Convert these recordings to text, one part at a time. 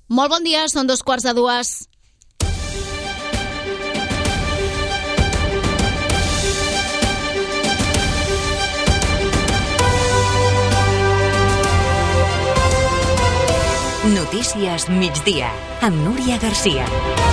Molt bon dia, són 2:15. Notícies migdia, amb Núria Garcia.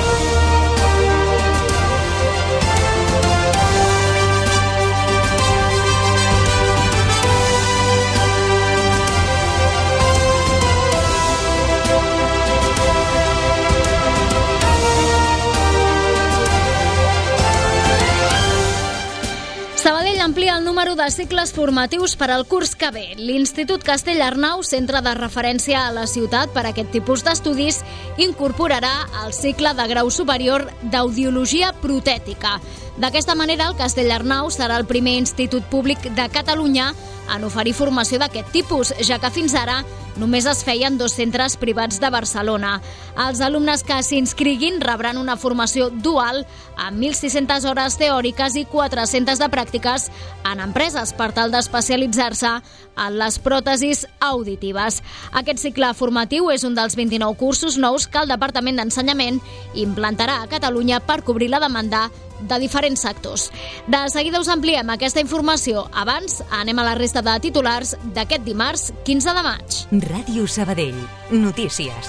Sabadell amplia el número de cicles formatius per al curs que ve. L'Institut Castell-Arnau, centre de referència a la ciutat per a aquest tipus d'estudis, incorporarà el cicle de grau superior d'Audiologia Protètica. D'aquesta manera, el Castell-Arnau serà el primer institut públic de Catalunya en oferir formació d'aquest tipus, ja que fins ara només es feien 2 centres privats de Barcelona. Els alumnes que s'inscriguin rebran una formació dual amb 1.600 hores teòriques i 400 de pràctiques en empreses per tal d'especialitzar-se en les pròtesis auditives. Aquest cicle formatiu és un dels 29 cursos nous que el Departament d'Ensenyament implantarà a Catalunya per cobrir la demanda de diferents sectors. De seguida us ampliem aquesta informació. Abans, anem a la resta de titulars d'aquest dimarts 15 de maig. Ràdio Sabadell. Notícies.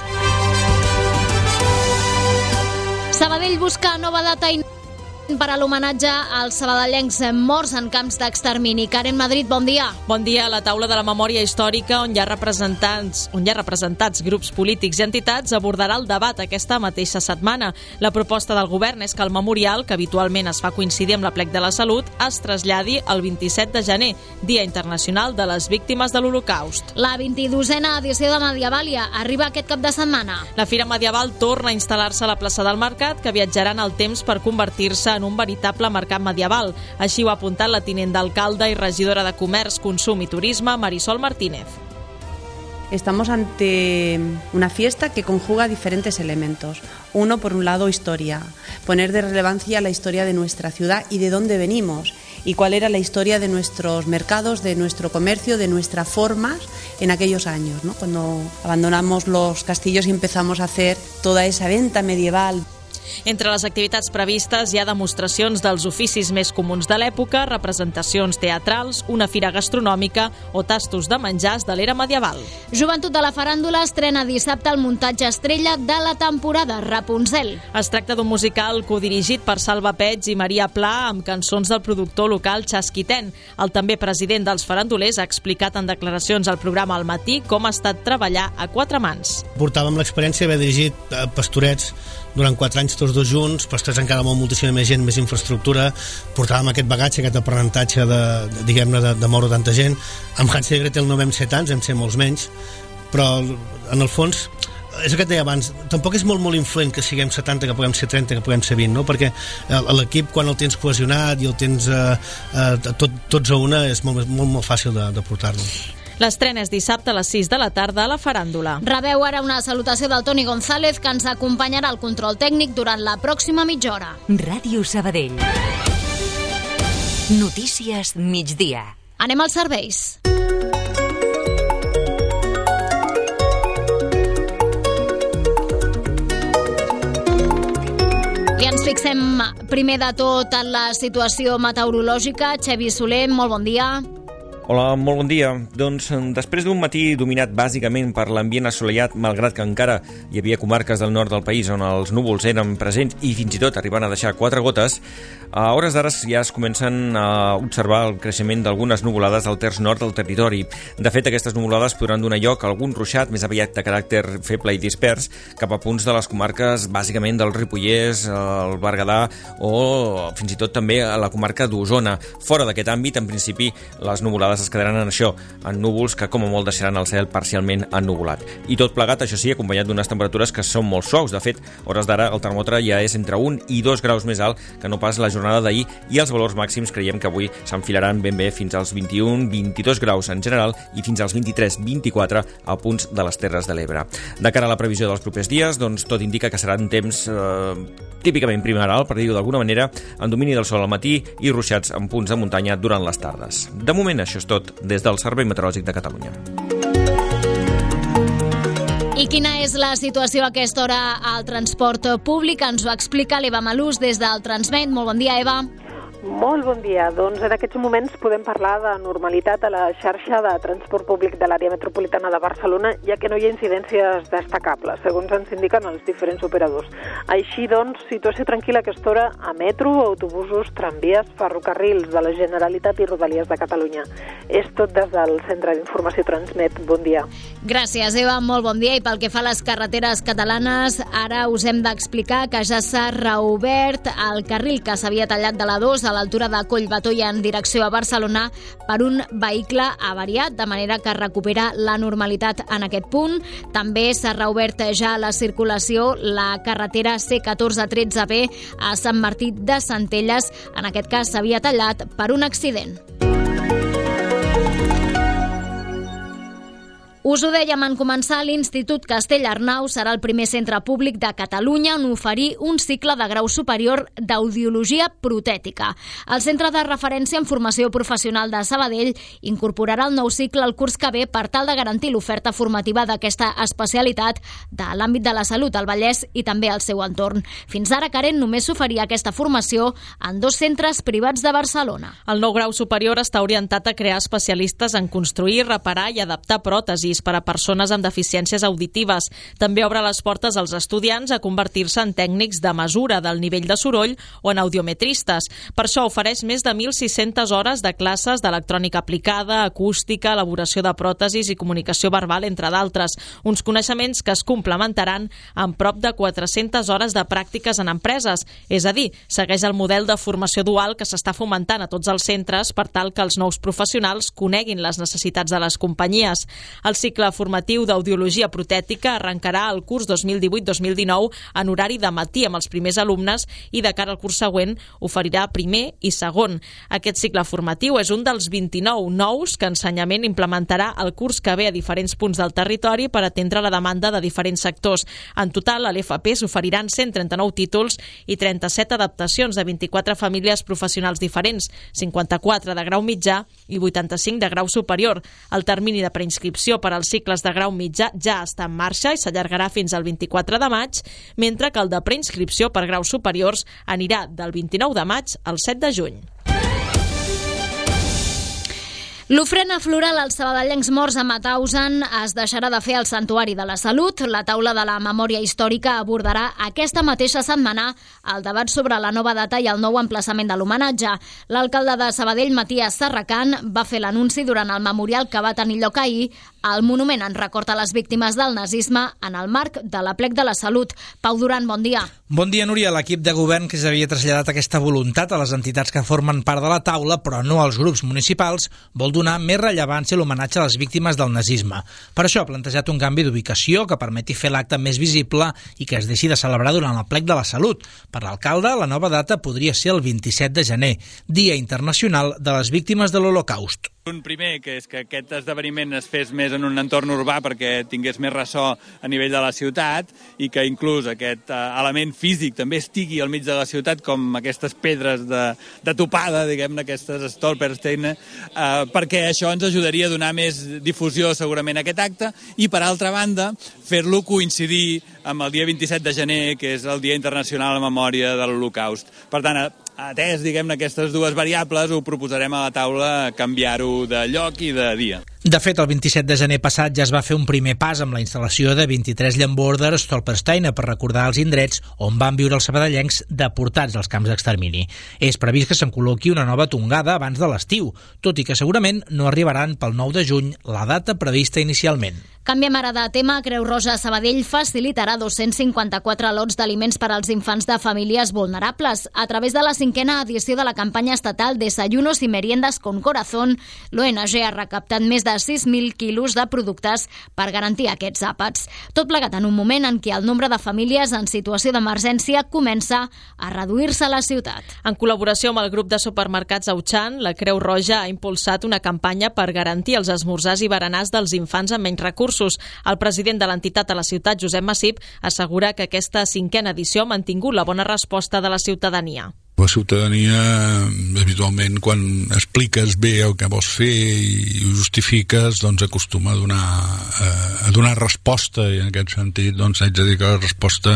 Sabadell busca nova data per a l'homenatge als sabadellencs morts en camps d'extermini. Karen Madrid, bon dia. Bon dia. A la taula de la memòria històrica, on hi ha representats grups polítics i entitats, abordarà el debat aquesta mateixa setmana. La proposta del govern és que el memorial, que habitualment es fa coincidir amb l'Aplec de la Salut, es traslladi el 27 de gener, Dia Internacional de les Víctimes de l'Holocaust. La 22a edició de Mediavalia arriba aquest cap de setmana. La Fira Medieval torna a instal·lar-se a la plaça del Mercat, que viatjarà en el temps per convertir-se en un veritable mercat medieval. Així ho ha apuntat la tinent d'alcalde i regidora de Comerç, Consum i Turisme, Marisol Martínez. Estamos ante una fiesta que conjuga diferentes elementos. Uno, por un lado, historia. Poner de relevancia la historia de nuestra ciudad y de dónde venimos y cuál era la historia de nuestros mercados, de nuestro comercio, de nuestras formas en aquellos años, ¿no? Cuando abandonamos los castillos y empezamos a hacer toda esa venta medieval. Entre les activitats previstes hi ha demostracions dels oficis més comuns de l'època, representacions teatrals, una fira gastronòmica o tastos de menjars de l'era medieval. Joventut de la Faràndula estrena dissabte el muntatge estrella de la temporada, Rapunzel. Es tracta d'un musical codirigit per Salva Pets i Maria Pla amb cançons del productor local Chasquiten. El també president dels farandulers ha explicat en declaracions al programa Al Matí com ha estat treballar a 4 mans. Portàvem l'experiència d'haver dirigit Pastorets durant 4 anys tots dos junts, Pastorets encara amb moltíssima més gent, més infraestructura, portàvem aquest bagatge, aquest aprenentatge de moure tanta gent. Amb Hansel i Gretel no vam ser tants, vam ser molts menys, però en el fons és el que et deia abans, tampoc és molt influent que siguem 70, que puguem ser 30, que puguem ser 20, no? Perquè l'equip, quan el tens cohesionat i el tens tots a una, és molt fàcil de portar-lo. L'estrena és dissabte a les 6 de la tarda a la Faràndula. Rebeu ara una salutació del Toni González, que ens acompanyarà al control tècnic durant la pròxima mitja hora. Ràdio Sabadell. Notícies migdia. Anem als serveis. I ens fixem primer de tot en la situació meteorològica. Xavi Soler, molt bon dia. Hola, molt bon dia. Doncs després d'un matí dominat bàsicament per l'ambient assolellat, malgrat que encara hi havia comarques del nord del país on els núvols eren presents i fins i tot arribant a deixar 4 gotes, a hores d'ara ja es comencen a observar el creixement d'algunes nuvolades al terç nord del territori. De fet, aquestes nuvolades podran donar lloc a algun ruixat més aviat de caràcter feble i dispers cap a punts de les comarques bàsicament del Ripollès, el Berguedà o fins i tot també a la comarca d'Osona. Fora d'aquest àmbit, en principi, les nuvolades es quedaran en això, en núvols que com a molt deixaran el cel parcialment ennuvolat. I tot plegat, això sí, acompanyat d'unes temperatures que són molt suaus. De fet, a hores d'ara el termòmetre ja és entre 1 i 2 graus més alt que no pas la jornada d'ahir i els valors màxims creiem que avui s'enfilaran ben bé fins als 21-22 graus en general i fins als 23-24 a punts de les Terres de l'Ebre. De cara a la previsió dels propers dies, doncs tot indica que serà un temps típicament primaveral, per dir-ho d'alguna manera, en domini del sol al matí i ruixats en punts de muntanya durant les tardes. De moment, això és tot des del Servei Meteorològic de Catalunya. I quina és la situació a aquesta hora al transport públic? Ens ho explica l'Eva Malús des del Transmet. Molt bon dia, Eva. Molt bon dia. Doncs en aquests moments podem parlar de normalitat a la xarxa de transport públic de l'àrea metropolitana de Barcelona, ja que no hi ha incidències destacables, segons ens indiquen els diferents operadors. Així doncs, situació tranquil·la a aquesta hora a metro, autobusos, tramvies, ferrocarrils de la Generalitat i Rodalies de Catalunya. És tot des del Centre d'Informació Transmet. Bon dia. Gràcies, Eva. Molt bon dia. I pel que fa a les carreteres catalanes, ara us hem d'explicar que ja s'ha reobert el carril que s'havia tallat de la 2 a l'altura de Collbató i en direcció a Barcelona per un vehicle avariat, de manera que recupera la normalitat en aquest punt. També s'ha reobert ja la circulació la carretera C1413B a Sant Martí de Centelles. En aquest cas s'havia tallat per un accident. Us ho dèiem en començar, l'Institut Castell-Arnau serà el primer centre públic de Catalunya en oferir un cicle de grau superior d'audiologia protètica. El Centre de Referència en Formació Professional de Sabadell incorporarà el nou cicle al curs que ve per tal de garantir l'oferta formativa d'aquesta especialitat de l'àmbit de la salut al Vallès i també al seu entorn. Fins ara, Karen, només s'oferia aquesta formació en 2 centres privats de Barcelona. El nou grau superior està orientat a crear especialistes en construir, reparar i adaptar pròtesis per a persones amb deficiències auditives. També obre les portes als estudiants a convertir-se en tècnics de mesura del nivell de soroll o en audiometristes. Per això ofereix més de 1.600 hores de classes d'electrònica aplicada, acústica, elaboració de pròtesis i comunicació verbal, entre d'altres. Uns coneixements que es complementaran amb prop de 400 hores de pràctiques en empreses. És a dir, segueix el model de formació dual que s'està fomentant a tots els centres per tal que els nous professionals coneguin les necessitats de les companyies. El cicle formatiu d'audiologia protètica arrencarà el curs 2018-2019 en horari de matí amb els primers alumnes i de cara al curs següent oferirà primer i segon. Aquest cicle formatiu és un dels 29 nous que Ensenyament implementarà el curs que ve a diferents punts del territori per atendre la demanda de diferents sectors. En total, a l'FP s'oferiran 139 títols i 37 adaptacions de 24 famílies professionals diferents, 54 de grau mitjà i 85 de grau superior. El termini de preinscripció per als cicles de grau mitjà ja està en marxa i s'allargarà fins al 24 de maig, mentre que el de preinscripció per graus superiors anirà del 29 de maig al 7 de juny. L'ofrena floral als sabadellencs morts a Mauthausen es deixarà de fer al Santuari de la Salut. La taula de la memòria històrica abordarà aquesta mateixa setmana el debat sobre la nova data i el nou emplaçament de l'homenatge. L'alcalde de Sabadell, Matías Serracant, va fer l'anunci durant el memorial que va tenir lloc ahir al monument en record a les víctimes del nazisme en el marc de l'Aplec de la Salut. Pau Duran, bon dia. Bon dia, Núria. L'equip de govern que s'havia traslladat aquesta voluntat a les entitats que formen part de la taula, però no als grups municipals, vol donar més rellevància a l'homenatge a les víctimes del nazisme. Per això ha plantejat un canvi d'ubicació que permeti fer l'acte més visible i que es deixi de celebrar durant el Plec de la Salut. Per l'alcalde, la nova data podria ser el 27 de gener, Dia Internacional de les Víctimes de l'Holocaust. Un primer, que és que aquest esdeveniment es fes més en un entorn urbà perquè tingués més ressò a nivell de la ciutat i que inclús aquest element físic també estigui al mig de la ciutat, com aquestes pedres de topada, diguem-ne, aquestes Stolpersteine, perquè això ens ajudaria a donar més difusió segurament a aquest acte i, per altra banda, fer-lo coincidir amb el dia 27 de gener, que és el Dia Internacional en Memòria de l'Holocaust. Per tant, atès, diguem-ne, aquestes dues variables, ho proposarem a la taula canviar-ho de lloc i de dia. De fet, el 27 de gener passat ja es va fer un primer pas amb la instal·lació de 23 llambordes Stolpersteine per recordar els indrets on van viure els sabadellencs deportats als camps d'extermini. És previst que se'n col·loqui una nova tongada abans de l'estiu, tot i que segurament no arribaran pel 9 de juny, la data prevista inicialment. Canviem ara de tema. Creu Roja Sabadell facilitarà 254 lots d'aliments per als infants de famílies vulnerables. A través de la 5a edició de la campanya estatal Desayunos y Meriendas con Corazón, l'ONG ha recaptat més de 6.000 quilos de productes per garantir aquests àpats. Tot plegat en un moment en què el nombre de famílies en situació d'emergència comença a reduir-se a la ciutat. En col·laboració amb el grup de supermercats Auchan, la Creu Roja ha impulsat una campanya per garantir els esmorzars i berenars dels infants amb menys recursos. El president de l'entitat a la ciutat, Josep Massip, assegura que aquesta 5a edició ha mantingut la bona resposta de la ciutadania. La ciutadania, habitualment, quan expliques bé el que vols fer i ho justifiques, doncs acostuma a donar resposta, i en aquest sentit doncs haig de dir que la resposta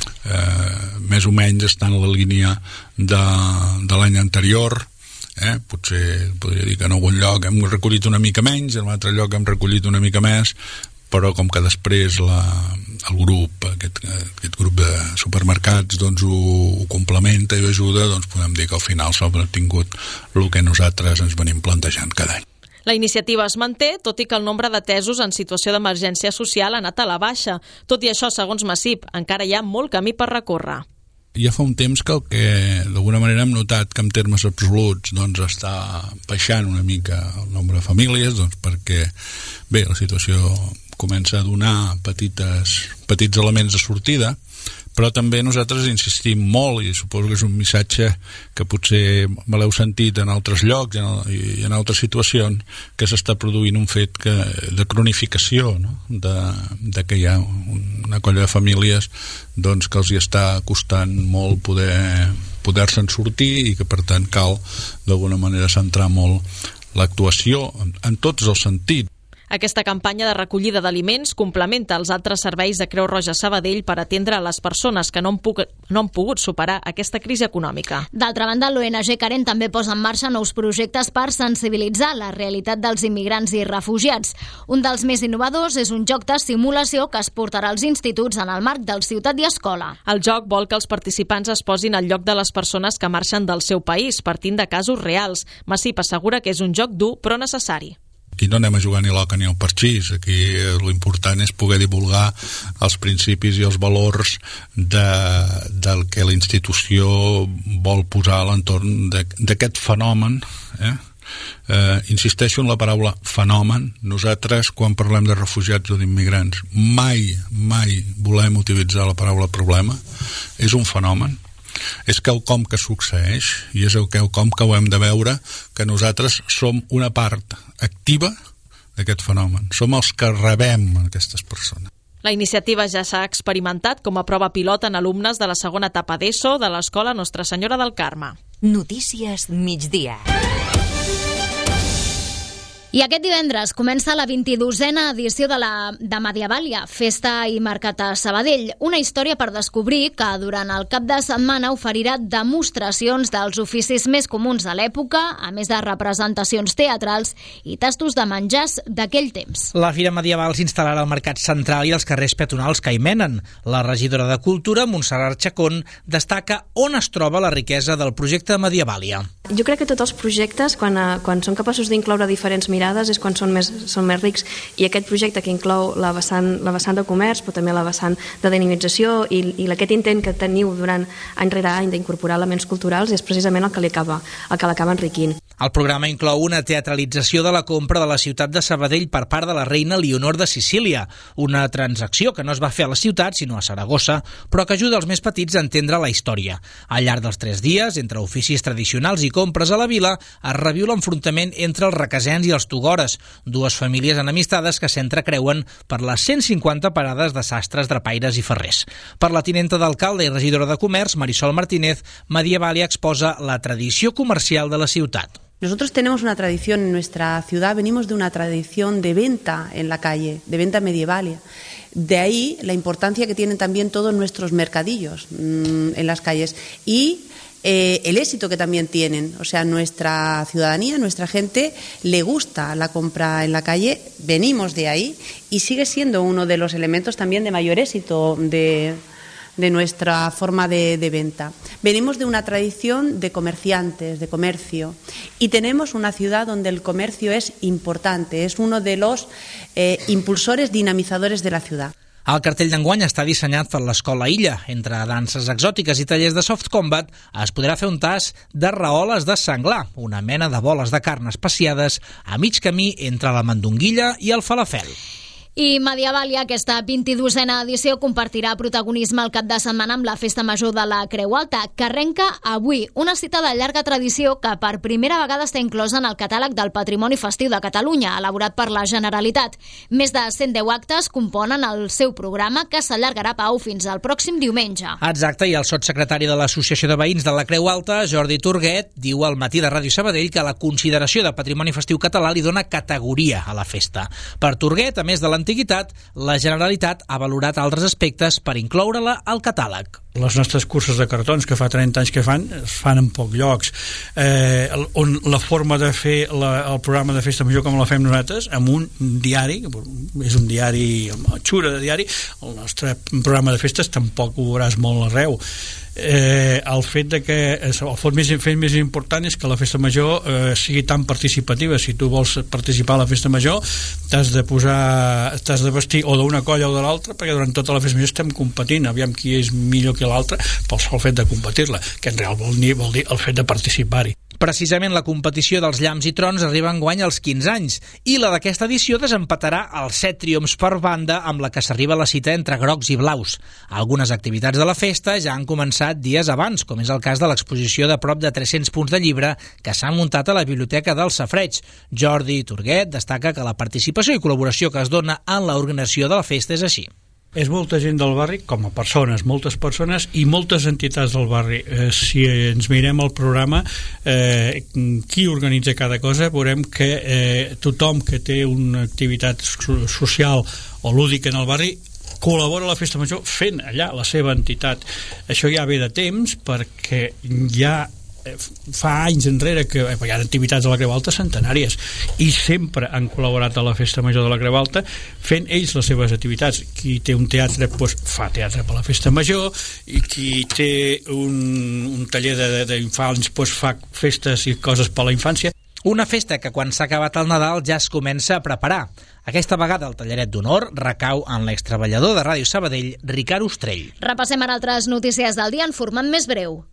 més o menys està en la línia de l'any anterior. Potser podria dir que en algun lloc hem recollit una mica menys, en un altre lloc hem recollit una mica més, però com que després el grup, aquest grup de supermercats doncs ho complementa i ho ajuda, doncs podem dir que al final s'ha obtingut el que nosaltres ens venim plantejant cada any. La iniciativa es manté, tot i que el nombre d'atesos en situació d'emergència social ha anat a la baixa. Tot i això, segons Massip, encara hi ha molt camí per recórrer. Ja fa un temps que d'alguna manera hem notat que en termes absoluts doncs està baixant una mica el nombre de famílies, doncs perquè bé, la situació comença a donar petits elements de sortida, però també nosaltres insistim molt, i suposo que és un missatge que potser me l'heu sentit en altres llocs i en altres situacions, que s'està produint un fet de cronificació, no? de que hi ha una colla de famílies doncs, que els hi està costant molt poder-se'n sortir i que per tant cal d'alguna manera centrar molt l'actuació en tots els sentits. Aquesta campanya de recollida d'aliments complementa els altres serveis de Creu Roja Sabadell per atendre a les persones que no han pogut superar aquesta crisi econòmica. D'altra banda, l'ONG Karen també posa en marxa nous projectes per sensibilitzar la realitat dels immigrants i refugiats. Un dels més innovadors és un joc de simulació que es portarà als instituts en el marc del Ciutat i Escola. El joc vol que els participants es posin al lloc de les persones que marxen del seu país, partint de casos reals. Massip assegura que és un joc dur però necessari. Aquí no anem a jugar ni l'oca ni el parxís, aquí l'important és poder divulgar els principis i els valors del que la institució vol posar a l'entorn d'aquest fenomen. Insisteixo en la paraula fenomen. Nosaltres, quan parlem de refugiats o d'immigrants, mai volem utilitzar la paraula problema. És un fenomen. És quelcom que succeeix i és quelcom que ho hem de veure, que nosaltres som una part activa d'aquest fenomen. Som els que rebem aquestes persones. La iniciativa ja s'ha experimentat com a prova pilot en alumnes de la segona etapa d'ESO de l'Escola Nostra Senyora del Carme. Notícies migdia. I aquest divendres comença la 22a edició de Medievàlia, festa i mercat a Sabadell. Una història per descobrir que durant el cap de setmana oferirà demostracions dels oficis més comuns de l'època, a més de representacions teatrals i tastos de menjars d'aquell temps. La Fira Medieval s'instal·larà al Mercat Central i als carrers peatonals que hi menen. La regidora de Cultura, Montserrat Chacón, destaca on es troba la riquesa del projecte Medievàlia. Jo crec que tots els projectes, quan són capaços d'incloure diferents mirades, és quan són més rics, i aquest projecte que inclou la vessant de comerç, però també la vessant de dinamització i aquest intent que teniu durant any rere any d'incorporar elements culturals és precisament el que l'acaba enriquint. El programa inclou una teatralització de la compra de la ciutat de Sabadell per part de la reina Leonor de Sicília, una transacció que no es va fer a la ciutat, sinó a Saragossa, però que ajuda els més petits a entendre la història. Al llarg dels 3 dies, entre oficis tradicionals i compres a la vila, es reviu l'enfrontament entre els requesens i els togores, dues famílies enemistades que s'entrecreuen per les 150 parades de sastres, drapaires i ferrers. Per la tinenta d'alcalde i regidora de Comerç, Marisol Martínez, Medievàlia exposa la tradició comercial de la ciutat. Nosotros tenemos una tradición en nuestra ciudad, venimos de una tradición de venta en la calle, de venta medievalia. De ahí la importancia que tienen también todos nuestros mercadillos en las calles y el éxito que también tienen. O sea, nuestra ciudadanía, nuestra gente le gusta la compra en la calle, venimos de ahí y sigue siendo uno de los elementos también de mayor éxito de nuestra forma de venta. Venimos de una tradición de comerciantes, de comercio, y tenemos una ciudad donde el comercio es importante, es uno de los impulsores dinamizadores de la ciudad. El cartell d'enguany està dissenyat per l'Escola Illa. Entre danses exòtiques i tallers de soft combat es podrà fer un tast de raoles de senglar, una mena de boles de carn especiades a mig camí entre la mandonguilla i el falafel. I Mediavalia, aquesta 22a edició, compartirà protagonisme el cap de setmana amb la Festa Major de la Creu Alta, que arrenca avui. Una cita de llarga tradició que per primera vegada està inclosa en el catàleg del Patrimoni Festiu de Catalunya, elaborat per la Generalitat. Més de 110 actes componen el seu programa, que s'allargarà, Pau, fins al pròxim diumenge. Exacte, i el sotssecretari de l'Associació de Veïns de la Creu Alta, Jordi Turguet, diu al Matí de Ràdio Sabadell que la consideració de Patrimoni Festiu català li dona categoria a la festa. Per Turguet, a més de l'antiguitat, la Generalitat ha valorat altres aspectes per incloure-la al catàleg. Les nostres curses de cartons, que fa 30 anys que fan, es fan en pocs llocs. On la forma de fer el programa de Festa Major com la fem nosaltres, amb un diari, és un diari, xura de diari, el nostre programa de festes tampoc ho veuràs molt arreu. El fet de que el fet més important és que la Festa Major sigui tan participativa. Si tu vols participar a la Festa Major t'has de vestir o d'una colla o de l'altra, perquè durant tota la Festa Major estem competint, aviam qui és millor que l'altre pel sol fet de competir-la, que en real vol dir el fet de participar-hi. Precisament la competició dels llamps i trons arriba enguany als 15 anys i la d'aquesta edició desempatarà els 7 triomfs per banda amb la que s'arriba a la cita entre grocs i blaus. Algunes activitats de la festa ja han començat dies abans, com és el cas de l'exposició de prop de 300 punts de llibre que s'ha muntat a la Biblioteca del Safareig. Jordi Turguet destaca que la participació i col·laboració que es dona en l'organització de la festa és així. És molta gent del barri, com a persones, moltes persones i moltes entitats del barri. Si ens mirem el programa, qui organitza cada cosa, veurem que tothom que té una activitat social o lúdica en el barri col·labora a la Festa Major fent allà la seva entitat. Això ja ve de temps, perquè ja fa anys enrere que hi ha activitats a la Creu Alta centenàries i sempre han col·laborat a la Festa Major de la Creu Alta fent ells les seves activitats. Qui té un teatre doncs fa teatre per la Festa Major, i qui té un taller d'infants doncs fa festes i coses per la infància. Una festa que quan s'ha acabat el Nadal ja es comença a preparar. Aquesta vegada el tallaret d'honor recau en l'extreballador de Ràdio Sabadell, Ricard Ostrell. Repassem ara altres notícies del dia en format més breu.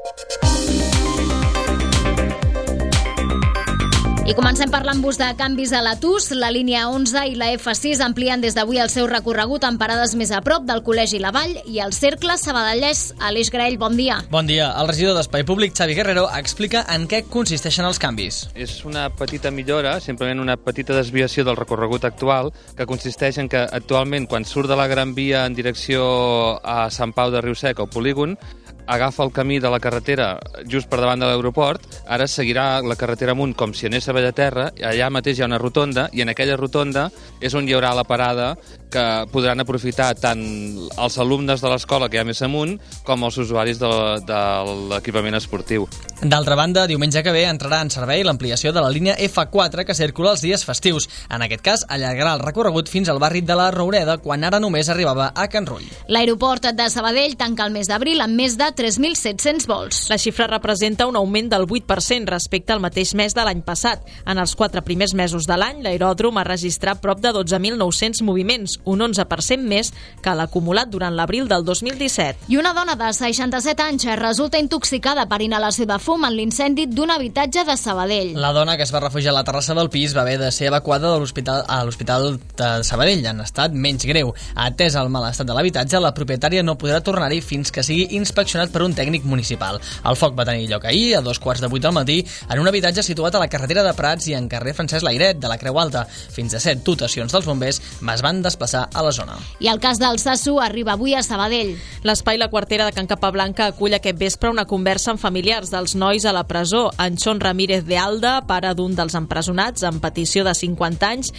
I comencem parlant-vos de canvis a la TUS. La línia 11 i la F6 amplien des d'avui el seu recorregut amb parades més a prop del Col·legi La Vall i el Cercle Sabadellès. Aleix Graell, bon dia. Bon dia. El regidor d'Espai Públic, Xavi Guerrero, explica en què consisteixen els canvis. És una petita millora, simplement una petita desviació del recorregut actual, que consisteix en que actualment, quan surt de la Gran Via en direcció a Sant Pau de Riusec o Polígon, agafa el camí de la carretera just per davant de l'aeroport, ara seguirà la carretera amunt com si anés a Bellaterra, allà mateix hi ha una rotonda, i en aquella rotonda és on hi haurà la parada que podran aprofitar tant els alumnes de l'escola que hi ha més amunt com els usuaris de l'equipament esportiu. D'altra banda, diumenge que ve entrarà en servei l'ampliació de la línia F4 que circula els dies festius. En aquest cas, allargarà el recorregut fins al barri de la Roureda, quan ara només arribava a Can Rull. L'aeroport de Sabadell tanca el mes d'abril amb més de 3.700 vols. La xifra representa un augment del 8% respecte al mateix mes de l'any passat. En els 4 primers mesos de l'any, l'aeròdrom ha registrat prop de 12.900 moviments, un 11% més que l'acumulat durant l'abril del 2017. I una dona de 67 anys resulta intoxicada per inhalació de fum en l'incendi d'un habitatge de Sabadell. La dona, que es va refugiar a la terrassa del pis, va haver de ser evacuada a l'Hospital de Sabadell en estat menys greu. Atès el mal estat de l'habitatge, la propietària no podrà tornar-hi fins que sigui inspeccionat per un tècnic municipal. El foc va tenir lloc ahir, a 7:15 del matí, en un habitatge situat a la carretera de Prats i en carrer Francesc Layret de la Creu Alta. Fins a 7 dotacions dels bombers es van desplaçar a la zona. I el cas del Sasso arriba avui a Sabadell. L'espai La Quartera de Can Capablanca acull aquest vespre una conversa amb familiars dels nois a la presó. Anxon Ramírez de Alda, pare d'un dels empresonats en petició de 50 anys,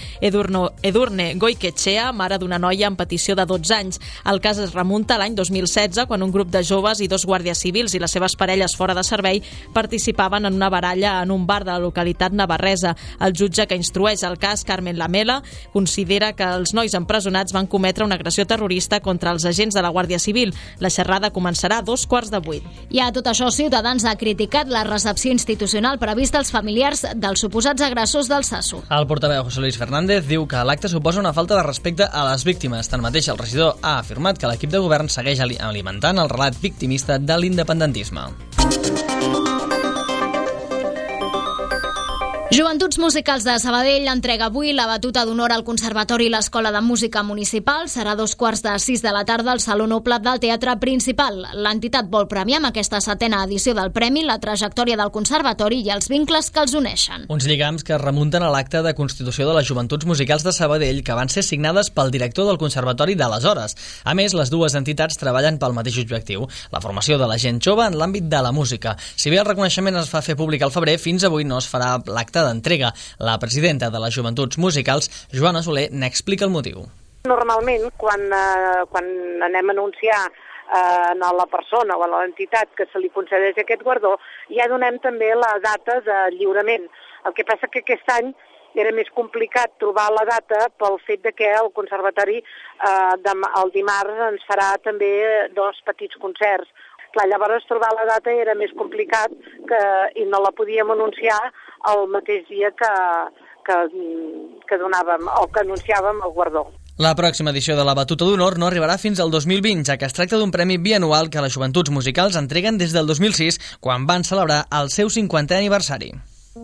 Edurne Goiketxea, mare d'una noia en petició de 12 anys. El cas es remunta a l'any 2016, quan un grup de joves i 2 guàrdies civils i les seves parelles fora de servei participaven en una baralla en un bar de la localitat navarresa. El jutge que instrueix el cas, Carmen Lamela, considera que els nois empresonats van cometre una agressió terrorista contra els agents de la Guàrdia Civil. La xerrada començarà a 7:15. I a tot això, Ciutadans ha criticat la recepció institucional prevista als familiars dels suposats agressors del Sasso. El portaveu José Luis Fernández diu que l'acte suposa una falta de respecte a les víctimes. Tanmateix, el regidor ha afirmat que l'equip de govern segueix alimentant el relat victimista de l'independentisme. Joventuts Musicals de Sabadell entrega avui la batuta d'honor al Conservatori i l'Escola de Música Municipal. Serà a 2:45 de la tarda al Saló Noble del Teatre Principal. L'entitat vol premiar amb aquesta 7a edició del premi la trajectòria del Conservatori i els vincles que els uneixen. Uns lligams que es remunten a l'acte de constitució de les Joventuts Musicals de Sabadell, que van ser signades pel director del Conservatori d'aleshores. A més, les dues entitats treballen pel mateix objectiu, la formació de la gent jove en l'àmbit de la música. Si bé el reconeixement es va fer públic al febrer, fins avui no es farà l'acte d'entrega. La presidenta de les Joventuts Musicals, Joana Soler, n'explica el motiu. Normalment, quan anem a anunciar a la persona o a l'entitat que se li concedeix aquest guardó, ja donem també la data de lliurament. El que passa que aquest any era més complicat trobar la data pel fet de que el Conservatori el dimarts ens farà també 2 petits concerts. Clar, llavors trobar la data era més complicat i no la podíem anunciar el mateix dia que donàvem o que anunciàvem el guardó. La pròxima edició de la Batuta d'Honor no arribarà fins al 2020, ja que es tracta d'un premi bianual que les Joventuts Musicals entreguen des del 2006, quan van celebrar el seu 50è aniversari.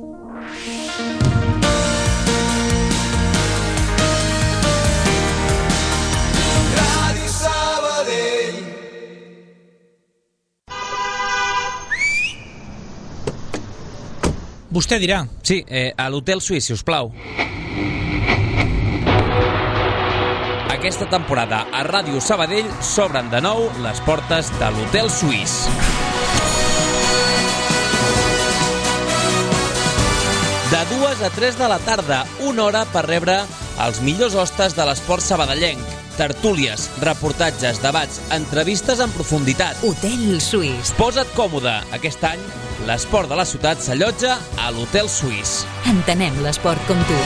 Vostè dirà. Sí, a l'Hotel Suís, si us plau. Aquesta temporada a Ràdio Sabadell s'obren de nou les portes de l'Hotel Suís. De 2 a 3 de la tarda, 1 hora per rebre els millors hostes de l'esport sabadellenc. Tertúlies, reportatges, debats, entrevistes en profunditat. Hotel Suís. Posa't còmode. Aquest any, l'esport de la ciutat s'allotja a l'Hotel Suís. Entenem l'esport com tu.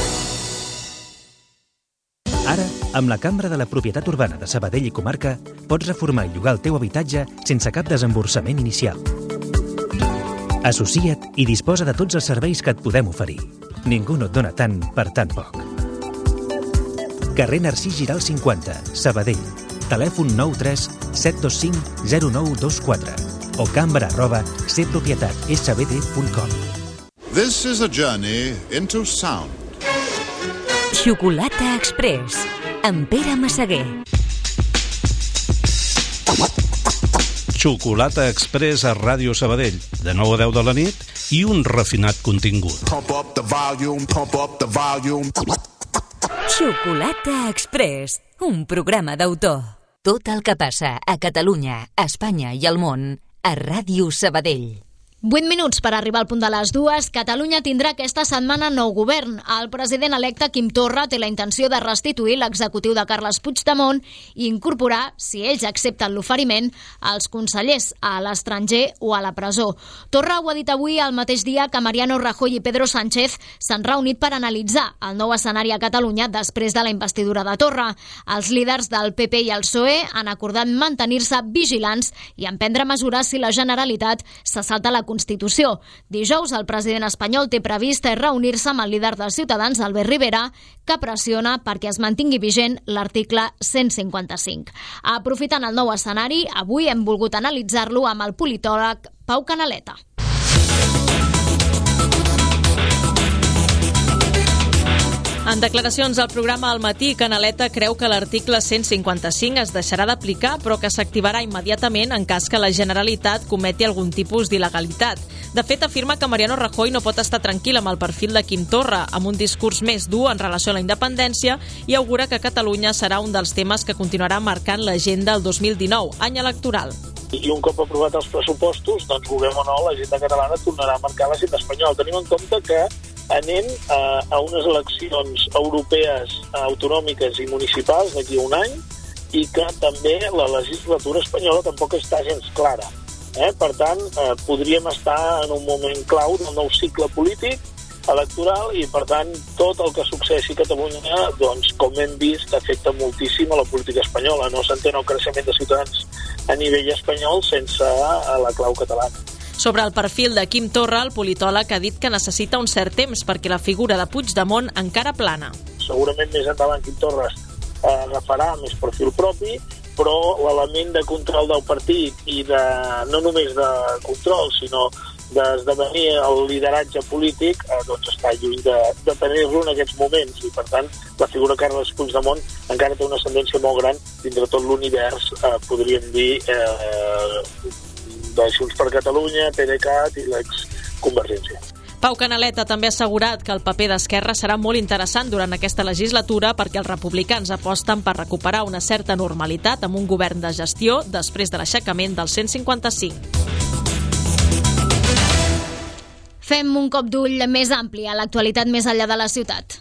Ara, amb la Cambra de la Propietat Urbana de Sabadell i Comarca, pots reformar i llogar el teu habitatge sense cap desemborsament inicial. Associa't i disposa de tots els serveis que et podem oferir. Ningú no et dona tant per tan poc. Carrer Narcís Giral 50, Sabadell. Telèfon 93 725 0924 o cambra@cpropietatsbd.com. This is a journey into sound. Xocolata Express, amb Pere Massaguer. Xocolata Express a Ràdio Sabadell, de 9 a 10 de la nit i un refinat contingut. Pump up the volume, pump up the volume. Xocolata Express, un programa d'autor. Tot el que passa a Catalunya, a Espanya i al món, a Ràdio Sabadell. 8 minuts per arribar al punt de les 2. Catalunya tindrà aquesta setmana nou govern. El president electe Quim Torra té la intenció de restituir l'executiu de Carles Puigdemont i incorporar, si ells accepten l'oferiment, els consellers a l'estranger o a la presó. Torra ho ha dit avui al mateix dia que Mariano Rajoy i Pedro Sánchez s'han reunit per analitzar el nou escenari a Catalunya després de la investidura de Torra. Els líders del PP i el PSOE han acordat mantenir-se vigilants i emprendre mesures si la Generalitat se salta la Constitució. Dijous, el president espanyol té previst reunir-se amb el líder de Ciutadans, Albert Rivera, que pressiona perquè es mantingui vigent l'article 155. Aprofitant el nou escenari, avui hem volgut analitzar-lo amb el politòleg Pau Canaleta. En declaracions al programa Al Matí, Canaleta creu que l'article 155 es deixarà d'aplicar, però que s'activarà immediatament en cas que la Generalitat cometi algun tipus d'il·legalitat. De fet, afirma que Mariano Rajoy no pot estar tranquil amb el perfil de Quim Torra, amb un discurs més dur en relació a la independència, i augura que Catalunya serà un dels temes que continuarà marcant l'agenda el 2019, any electoral. I un cop aprovat els pressupostos, doncs vulguem o no, l'agenda catalana tornarà a marcar l'agenda espanyola. Tenim en compte que anem a unes eleccions europees, autonòmiques i municipals d'aquí a un any, i que també la legislatura espanyola tampoc està gens clara. Per tant, podríem estar en un moment clau del nou cicle polític electoral i, per tant, tot el que succeeixi a Catalunya, doncs, com hem vist, afecta moltíssim a la política espanyola. No s'entén el creixement de Ciutadans a nivell espanyol sense la clau catalana. Sobre el perfil de Quim Torra, el politòleg ha dit que necessita un cert temps perquè la figura de Puigdemont encara plana. Segurament més endavant Quim Torra agafarà més perfil propi, però l'element de control del partit i no només de control, sinó d'esdevenir el lideratge polític, doncs està lluny de tenir-lo en aquests moments, i per tant la figura Carles Puigdemont encara té una ascendència molt gran dintre tot l'univers, podríem dir, de Junts per Catalunya, PDeCAT i l'ex-Convergència. Pau Canaleta també ha assegurat que el paper d'Esquerra serà molt interessant durant aquesta legislatura perquè els republicans aposten per recuperar una certa normalitat amb un govern de gestió després de l'aixecament del 155. Fem un cop d'ull més ampli a l'actualitat més enllà de la ciutat.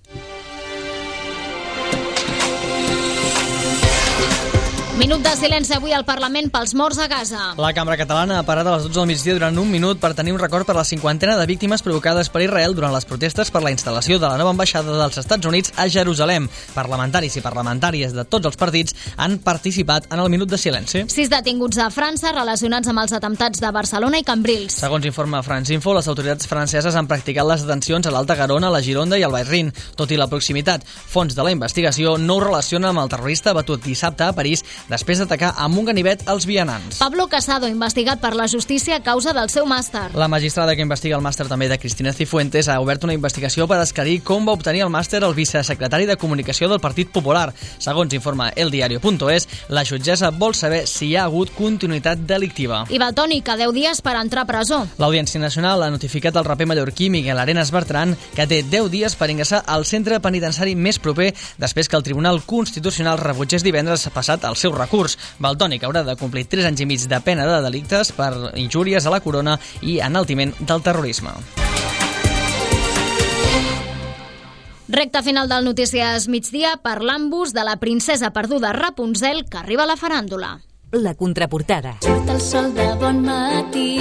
Minut de silenci avui al Parlament pels morts a Gaza. La Cambra Catalana ha parat a les 12 del migdia durant un minut per tenir un record per la 50ena de víctimes provocades per Israel durant les protestes per la instal·lació de la nova ambaixada dels Estats Units a Jerusalem. Parlamentaris i parlamentàries de tots els partits han participat en el minut de silenci. 6 detinguts a França relacionats amb els atemptats de Barcelona i Cambrils. Segons informa Franceinfo, les autoritats franceses han practicat les detencions a l'Alta Garona, la Gironda i el Baix Rin. Tot i la proximitat, fons de la investigació no ho relaciona amb el terrorista abatut dissabte a París després d'atacar amb un ganivet els vianants. Pablo Casado, investigat per la justícia a causa del seu màster. La magistrada que investiga el màster també de Cristina Cifuentes ha obert una investigació per esclarir com va obtenir el màster el vicesecretari de Comunicació del Partit Popular. Segons informa eldiario.es, la jutgessa vol saber si hi ha hagut continuïtat delictiva. I Valtònic, a 10 dies per entrar a presó. L'Audiència Nacional ha notificat al raper mallorquí Miguel Arenas Bertran que té 10 dies per ingressar al centre penitenciari més proper després que el Tribunal Constitucional rebutgés divendres passat el seu recurs. Valtònic haurà de complir 3 anys i mig de pena de delictes per injúries a la corona i enaltiment del terrorisme. Recta final del Notícies Migdia per l'embús de la princesa perduda Rapunzel que arriba a la faràndula. La contraportada. Surt el sol de bon matí,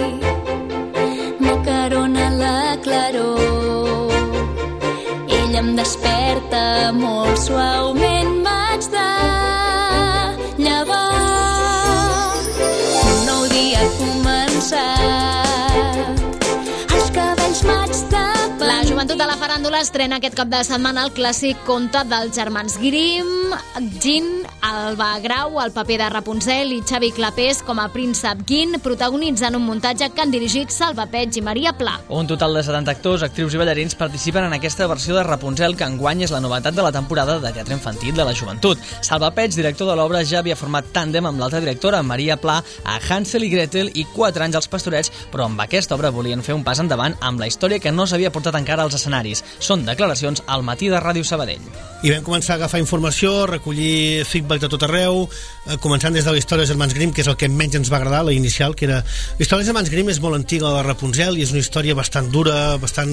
m'acarona la claror. Ella em desperta molt suaument, m'haig de llevar. Un nou dia ha començat, els cabells m'haig de penjar. La joventut de la faràndula estrena aquest cap de setmana el clàssic conte dels germans Grimm, Jean, Alba Grau, el paper de Rapunzel, i Xavi Clapés com a príncep Guin, protagonitzant un muntatge que han dirigit Salva Peig i Maria Pla. Un total de 70 actors, actrius i ballarins participen en aquesta versió de Rapunzel que enguany és la novetat de la temporada de teatre infantil de la joventut. Salva Peig, director de l'obra, ja havia format tàndem amb l'altra directora, Maria Pla, a Hansel i Gretel i 4 anys als Pastorets, però amb aquesta obra volien fer un pas endavant amb la història que no s'havia portat encara als escenaris. Són declaracions al matí de Ràdio Sabadell. I vam començar a agafar informació, recollir feedback de tot arreu, començant des de la història dels germans Grimm, que és el que menys ens va agradar, la inicial, que era... La història dels germans Grimm és molt antiga, la de Rapunzel, i és una història bastant dura, bastant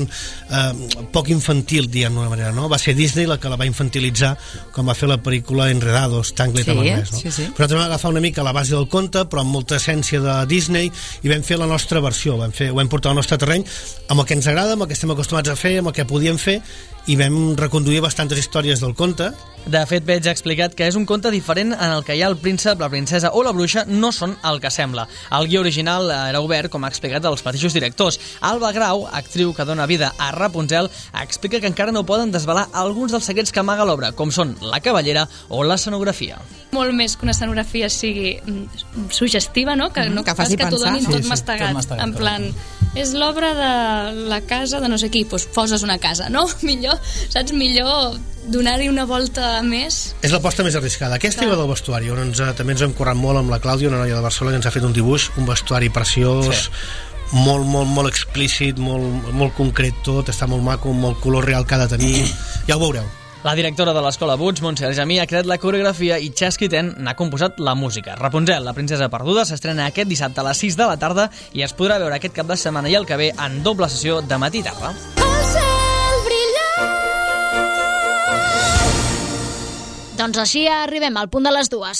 poc infantil, diguem d'una manera, no? Va ser Disney la que la va infantilitzar quan va fer la pel·lícula Enredados, Tangled en anglès, no? Sí. Però nosaltres vam agafar una mica la base del conte, però amb molta essència de Disney, i vam fer la nostra versió, ho vam portar al nostre terreny, amb el que ens agrada, amb el que estem acostumats a fer, amb el que podíem fer, i vam reconduir bastantes històries del conte. De fet, Peig ha explicat que és un conte diferent en el que hi ha el príncep, la princesa o la bruixa no són el que sembla. El guió original era obert, com ha explicat els mateixos directors. Alba Grau, actriu que dona vida a Rapunzel, explica que encara no poden desvelar alguns dels secrets que amaga l'obra, com són la cavallera o l'escenografia. Molt més que una escenografia sigui suggestiva, no? Que no que faci que t'ho pensar. donin tot mastegat. En plan, és l'obra de la casa de no sé qui, doncs poses una casa, no? Millor, saps? Millor donar-hi una volta més. És l'aposta més arriscada. Aquesta i la del vestuari, on també ens hem currat molt amb la Clàudia, una noia de Barcelona, que ens ha fet un dibuix, un vestuari preciós, molt explícit, molt concret tot, està molt maco, molt color real que ha de tenir. Ja ho veureu. La directora de l'Escola Boots, Montse Argemí, ha creat la coreografia i Chasqui Ten n'ha composat la música. Rapunzel, la princesa perduda, s'estrena aquest dissabte a les 6 de la tarda i es podrà veure aquest cap de setmana i el que ve en doble sessió de matí i tarda. Doncs així arribem al punt de les 2.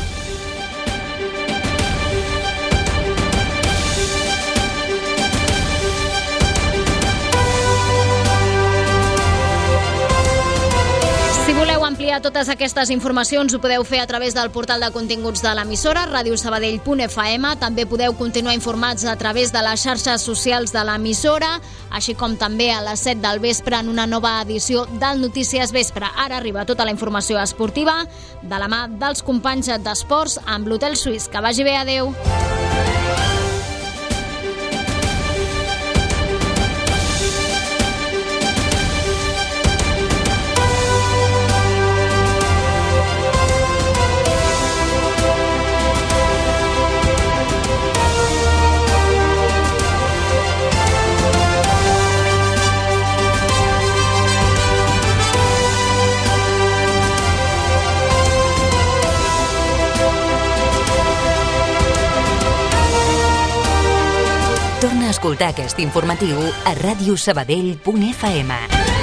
Si voleu ampliar totes aquestes informacions ho podeu fer a través del portal de continguts de l'emissora, radiosabadell.fm. També podeu continuar informats a través de les xarxes socials de l'emissora, així com també a les 7 del vespre en una nova edició del Notícies Vespre. Ara arriba tota la informació esportiva de la mà dels companys d'esports amb l'Hotel Suís. Que vagi bé, adeu! escoltar aquest informatiu a radiosabadell.fm.